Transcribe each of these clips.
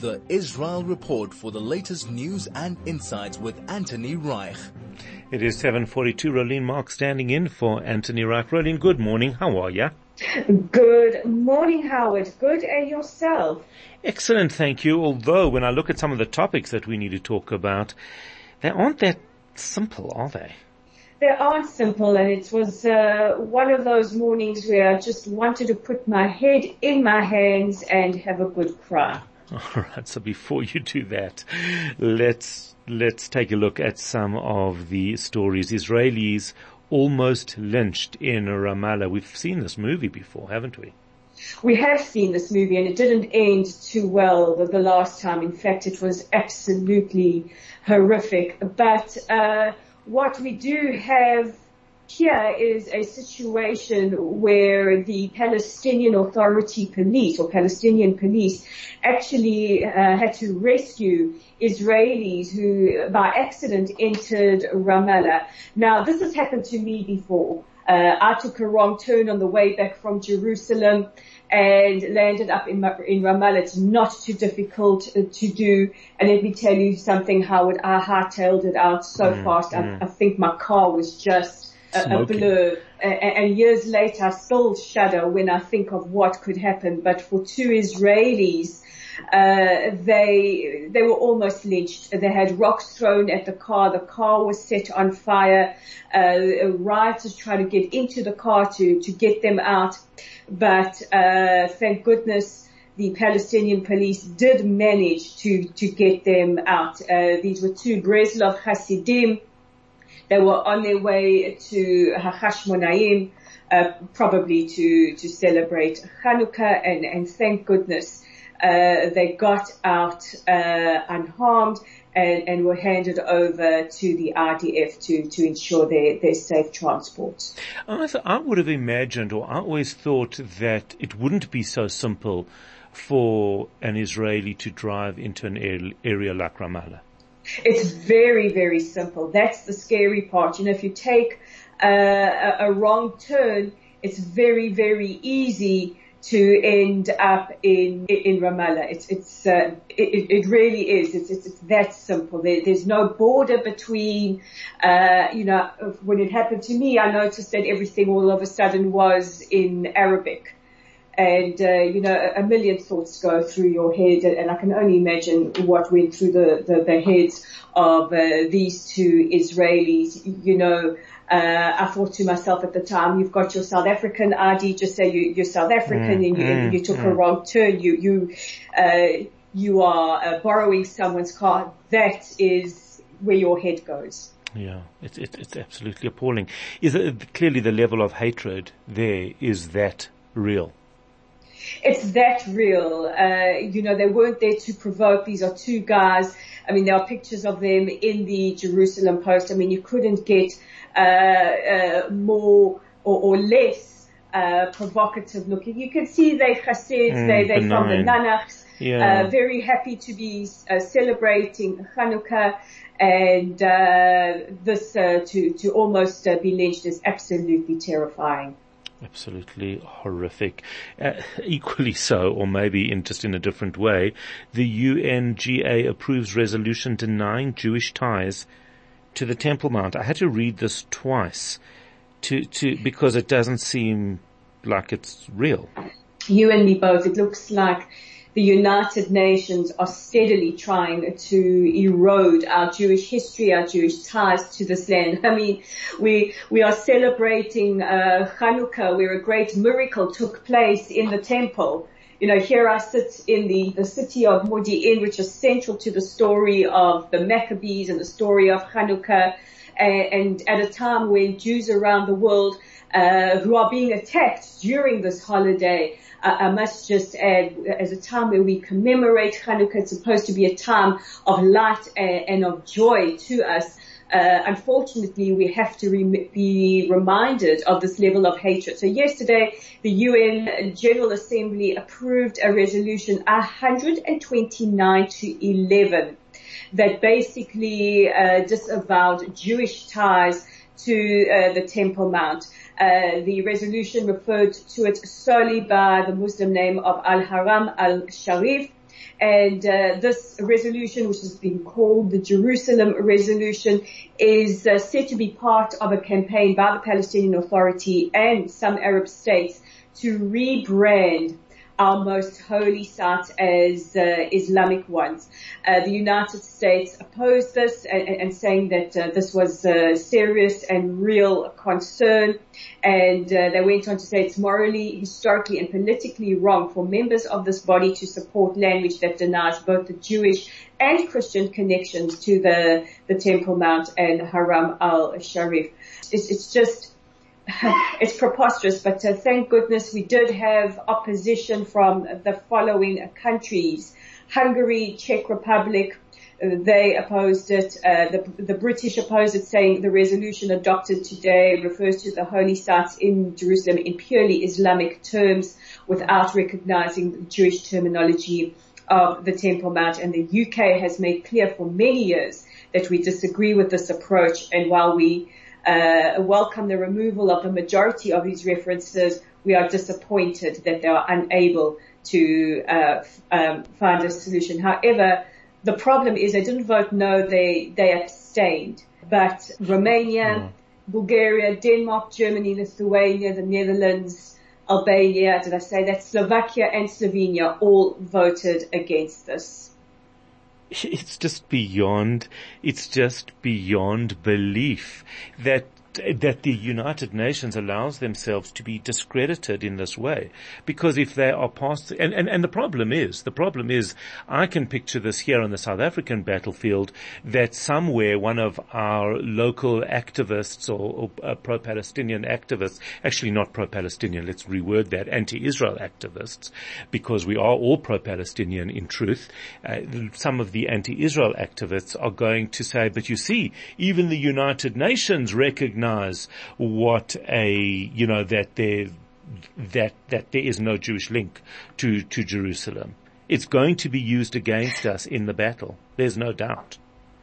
The Israel Report for the latest news and insights with Anthony Reich. It is 7:42. Rolene Mark standing in for Anthony Reich. Rolene, good morning. How are you? Good morning, Howard. Good, and yourself? Excellent, thank you. Although when I look at some of the topics that we need to talk about, they aren't that simple, are they? They aren't simple, and it was one of those mornings where I just wanted to put my head in my hands and have a good cry. All right, so before you do that, let's take a look at some of the stories. Israelis almost lynched in Ramallah. We've seen this movie before, haven't we? We have seen this movie, and it didn't end too well the last time. In fact, it was absolutely horrific. But what we do have here is a situation where the Palestinian Authority police or Palestinian police actually had to rescue Israelis who by accident entered Ramallah. Now, this has happened to me before. I took a wrong turn on the way back from Jerusalem and landed up in Ramallah. It's not too difficult to do. And let me tell you something, Howard, I hightailed it out so fast. I think my car was just a blur. And years later, I still shudder when I think of what could happen. But for two Israelis, they were almost lynched. They had rocks thrown at the car. The car was set on fire. Rioters tried to get into the car to get them out. But thank goodness the Palestinian police did manage to get them out. These were two Breslov Hasidim. They were on their way to Hashmonaim, probably to celebrate Hanukkah, and thank goodness they got out unharmed and were handed over to the IDF to ensure their safe transport. I would have imagined, or I always thought that it wouldn't be so simple for an Israeli to drive into an area like Ramallah. It's very, very simple. That's the scary part. You know, if you take a wrong turn, it's very, very easy to end up in Ramallah. It really is. It's that simple. There's no border between, when it happened to me, I noticed that everything all of a sudden was in Arabic. And, a million thoughts go through your head, and I can only imagine what went through the heads of these two Israelis. I thought to myself at the time, you've got your South African ID, just say you're South African and you took a wrong turn. You are borrowing someone's car. That is where your head goes. Yeah, it's absolutely appalling. Clearly the level of hatred there is that real? It's that real. They weren't there to provoke. These are two guys. I mean, there are pictures of them in the Jerusalem Post. I mean, you couldn't get more or less provocative looking. You can see they Chassids, they from the Nanachs, very happy to be celebrating Hanukkah, and this to almost be lynched is absolutely terrifying. Absolutely horrific. Equally so, or maybe just in a different way, the UNGA approves resolution denying Jewish ties to the Temple Mount. I had to read this twice because it doesn't seem like it's real. You and me both. It looks like the United Nations are steadily trying to erode our Jewish history, our Jewish ties to this land. I mean, we are celebrating Hanukkah, where a great miracle took place in the temple. Here I sit in the city of Modi'in, which is central to the story of the Maccabees and the story of Hanukkah, and at a time when Jews around the world who are being attacked during this holiday, I must just add, as a time where we commemorate Hanukkah, it's supposed to be a time of light and of joy to us. Unfortunately, we have to be reminded of this level of hatred. So yesterday, the UN General Assembly approved a resolution 129-11 that basically disavowed Jewish ties to the Temple Mount. The resolution referred to it solely by the Muslim name of Al-Haram Al-Sharif, And this resolution, which has been called the Jerusalem Resolution, is said to be part of a campaign by the Palestinian Authority and some Arab states to rebrand our most holy sites as Islamic ones. The United States opposed this and saying that this was a serious and real concern. And they went on to say it's morally, historically, and politically wrong for members of this body to support language that denies both the Jewish and Christian connections to the Temple Mount and Haram al-Sharif. It's just it's preposterous, but thank goodness we did have opposition from the following countries: Hungary, Czech Republic. They opposed it. The British opposed it, saying the resolution adopted today refers to the holy sites in Jerusalem in purely Islamic terms without recognizing the Jewish terminology of the Temple Mount. And the UK has made clear for many years that we disagree with this approach. And while we welcome the removal of the majority of these references, we are disappointed that they are unable to find a solution. However, the problem is they didn't vote no, they abstained. But Romania, Bulgaria, Denmark, Germany, Lithuania, the Netherlands, Albania, did I say that? Slovakia and Slovenia all voted against this. It's just beyond belief that the United Nations allows themselves to be discredited in this way. Because if they are past, and the problem is, I can picture this here on the South African battlefield, that somewhere one of our local activists or pro-Palestinian activists, actually not pro-Palestinian, let's reword that, anti-Israel activists, because we are all pro-Palestinian in truth, some of the anti-Israel activists are going to say, but you see, even the United Nations recognize what that there is no Jewish link to Jerusalem. It's going to be used against us in the battle. There's no doubt.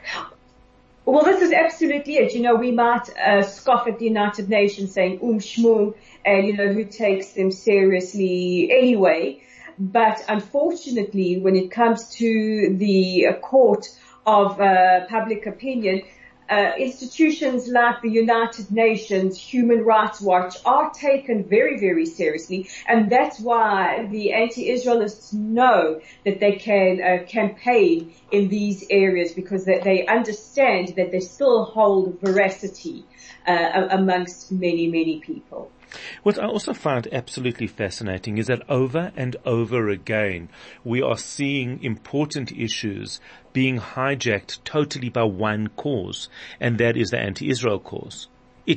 Well, this is absolutely it. We might scoff at the United Nations saying shmoo, and who takes them seriously anyway. But unfortunately, when it comes to the court of public opinion, institutions like the United Nations, Human Rights Watch are taken very, very seriously. And that's why the anti-Israelists know that they can campaign in these areas, because they understand that they still hold veracity amongst many, many people. What I also find absolutely fascinating is that over and over again we are seeing important issues being hijacked totally by one cause, and that is the anti-Israel cause.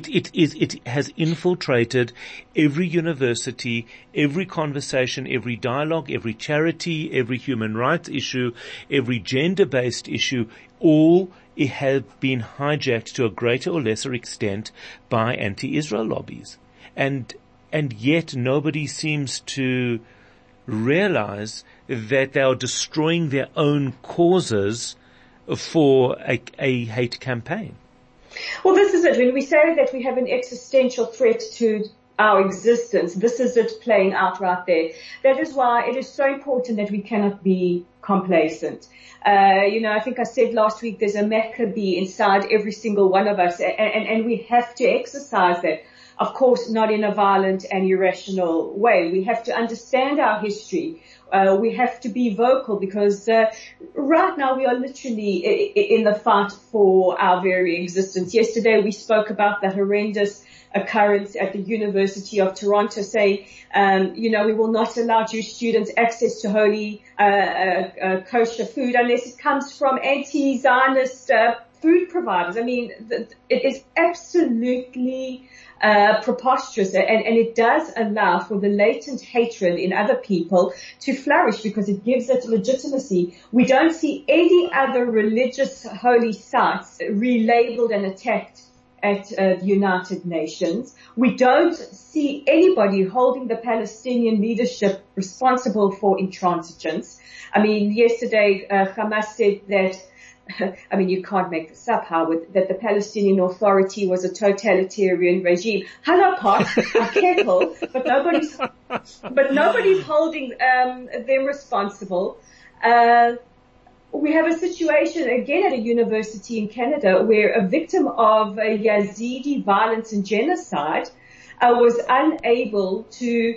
It has infiltrated every university, every conversation, every dialogue, every charity, every human rights issue, every gender-based issue. All have been hijacked to a greater or lesser extent by anti-Israel lobbies. And yet nobody seems to realize that they are destroying their own causes for a hate campaign. Well, this is it. When we say that we have an existential threat to our existence, this is it playing out right there. That is why it is so important that we cannot be complacent. I think I said last week there's a Maccabee inside every single one of us, and we have to exercise that. Of course, not in a violent and irrational way. We have to understand our history. We have to be vocal, because right now we are literally in the fight for our very existence. Yesterday we spoke about the horrendous occurrence at the University of Toronto, saying, we will not allow Jewish students access to holy kosher food unless it comes from anti-Zionist food providers. I mean, it is absolutely preposterous, and it does allow for the latent hatred in other people to flourish, because it gives it legitimacy. We don't see any other religious holy sites relabeled and attacked at the United Nations. We don't see anybody holding the Palestinian leadership responsible for intransigence. I mean, yesterday Hamas said that, you can't make this up, Howard, that the Palestinian Authority was a totalitarian regime. Hello, Pot, careful, but nobody's holding them responsible. We have a situation again at a university in Canada where a victim of Yazidi violence and genocide was unable to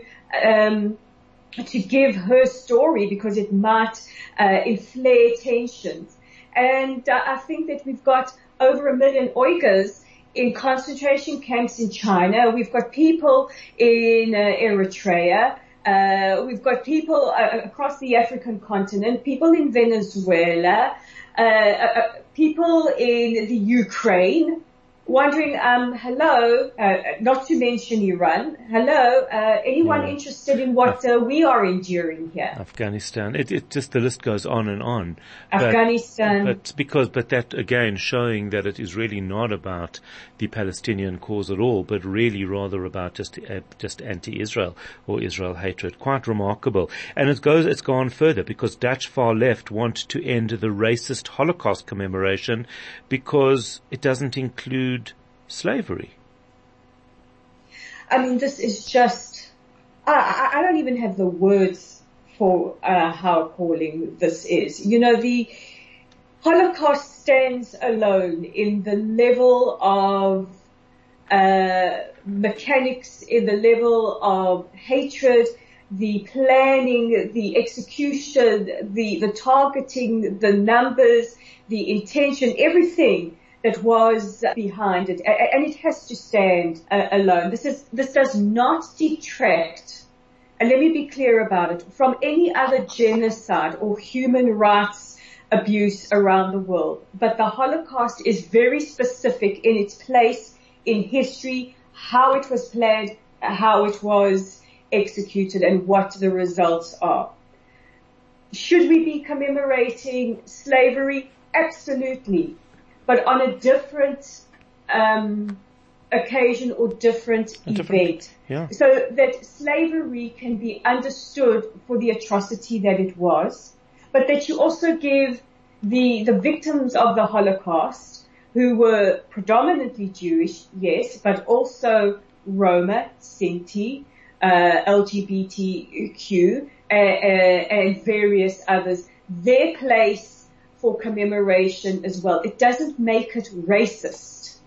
give her story because it might inflare tensions. And I think that we've got over 1 million Uyghurs in concentration camps in China. We've got people in Eritrea. We've got people across the African continent, people in Venezuela, people in the Ukraine, wondering, hello, not to mention Iran, hello, anyone interested in what we are enduring here? Afghanistan. It just, the list goes on and on. Afghanistan. But that again showing that it is really not about the Palestinian cause at all, but really rather about just anti-Israel or Israel hatred. Quite remarkable. And it's gone further because Dutch far left want to end the racist Holocaust commemoration because it doesn't include slavery. I mean, this is just, I don't even have the words for how appalling this is. You know, the Holocaust stands alone in the level of mechanics, in the level of hatred, the planning, the execution, the targeting, the numbers, the intention, everything that was behind it, and it has to stand alone. This does not detract, and let me be clear about it, from any other genocide or human rights abuse around the world. But the Holocaust is very specific in its place in history, how it was planned, how it was executed, and what the results are. Should we be commemorating slavery? Absolutely. But on a different occasion or different event. Yeah. So that slavery can be understood for the atrocity that it was, but that you also give the victims of the Holocaust, who were predominantly Jewish, yes, but also Roma, Sinti, LGBTQ, and various others, their place for commemoration as well. It doesn't make it racist.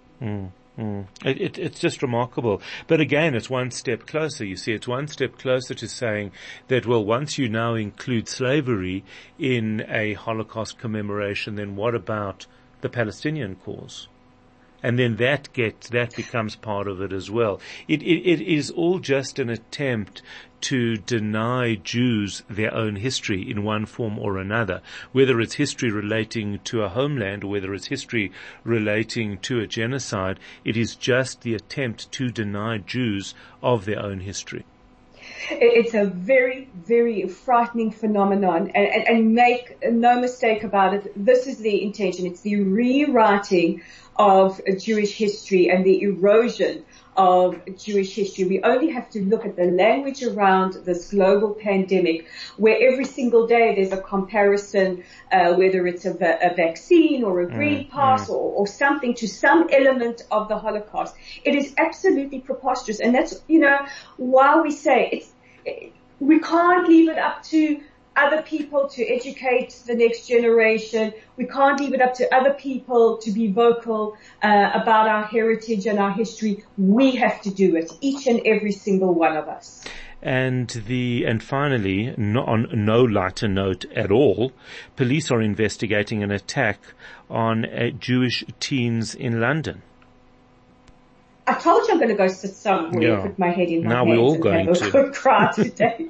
It's just remarkable. But again, it's one step closer. You see, it's one step closer to saying that, well, once you now include slavery in a Holocaust commemoration, then what about the Palestinian cause? And then that becomes part of it as well. It is all just an attempt to deny Jews their own history in one form or another, whether it's history relating to a homeland or whether it's history relating to a genocide. It is just the attempt to deny Jews of their own history. It's a very, very frightening phenomenon, and make no mistake about it, this is the intention. It's the rewriting of Jewish history and the erosion of Jewish history. We only have to look at the language around this global pandemic, where every single day there's a comparison, whether it's a vaccine or a green pass or something to some element of the Holocaust. It is absolutely preposterous, and that's, why we say we can't leave it up to other people to educate the next generation. We can't leave it up to other people to be vocal about our heritage and our history. We have to do it, each and every single one of us. And finally, on no lighter note at all, police are investigating an attack on Jewish teens in London. I told you I'm going to go sit somewhere, put my head in my hands and have a good cry today.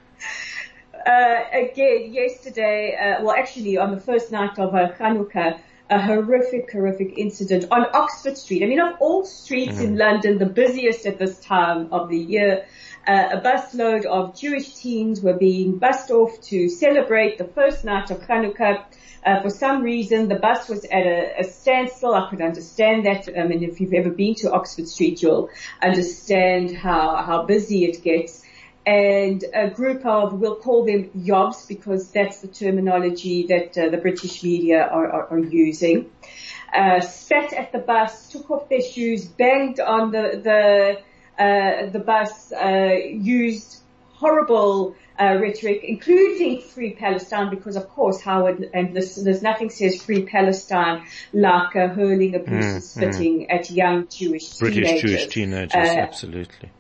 Again, yesterday, actually on the first night of Hanukkah, a horrific incident on Oxford Street. I mean, of all streets in London, the busiest at this time of the year, a busload of Jewish teens were being bussed off to celebrate the first night of Hanukkah. For some reason, the bus was at a standstill. I could understand that. I mean, if you've ever been to Oxford Street, you'll understand how busy it gets. And a group of, we'll call them yobs, because that's the terminology that the British media are using, spat at the bus, took off their shoes, banged on the bus, used horrible rhetoric, including Free Palestine, because of course, Howard, and there's nothing says Free Palestine like hurling abuse and spitting at young British teenagers. Jewish teenagers, absolutely.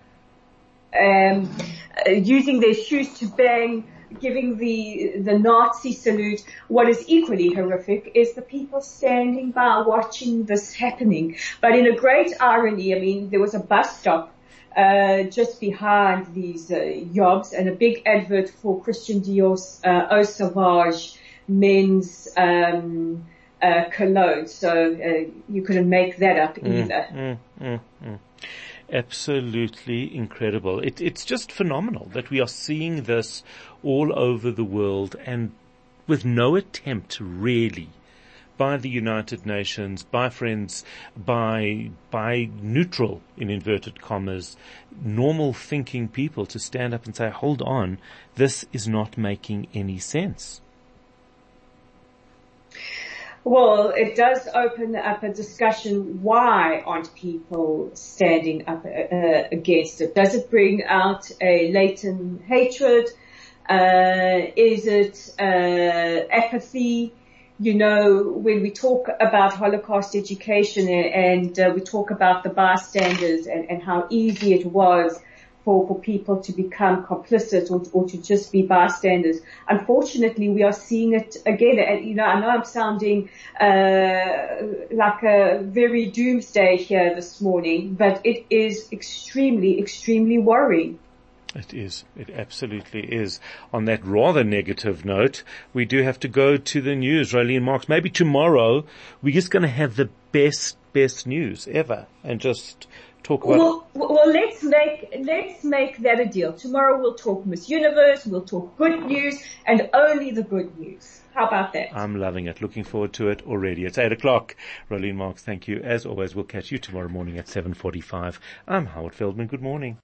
Using their shoes to bang, giving the Nazi salute. What is equally horrific is the people standing by watching this happening. But in a great irony, I mean, there was a bus stop just behind these yobs, and a big advert for Christian Dior's Eau Sauvage men's cologne. So you couldn't make that up either. Absolutely incredible. It's just phenomenal that we are seeing this all over the world, and with no attempt really by the United Nations, by friends, by neutral, in inverted commas, normal thinking people to stand up and say, hold on, this is not making any sense. Well, it does open up a discussion. Why aren't people standing up against it? Does it bring out a latent hatred? Is it apathy? You know, when we talk about Holocaust education and we talk about the bystanders and how easy it was for people to become complicit or to just be bystanders. Unfortunately, we are seeing it again. And, you know, I know I'm sounding like a very doomsday here this morning, but it is extremely, extremely worrying. It is. It absolutely is. On that rather negative note, we do have to go to the news. Rolene Marks, maybe tomorrow we're just going to have the best news ever and just talk about. Well, let's make that a deal. Tomorrow we'll talk Miss Universe, we'll talk good news, and only the good news. How about that? I'm loving it. Looking forward to it already. It's 8:00. Rolene Marks, thank you. As always, we'll catch you tomorrow morning at 7:45. I'm Howard Feldman. Good morning.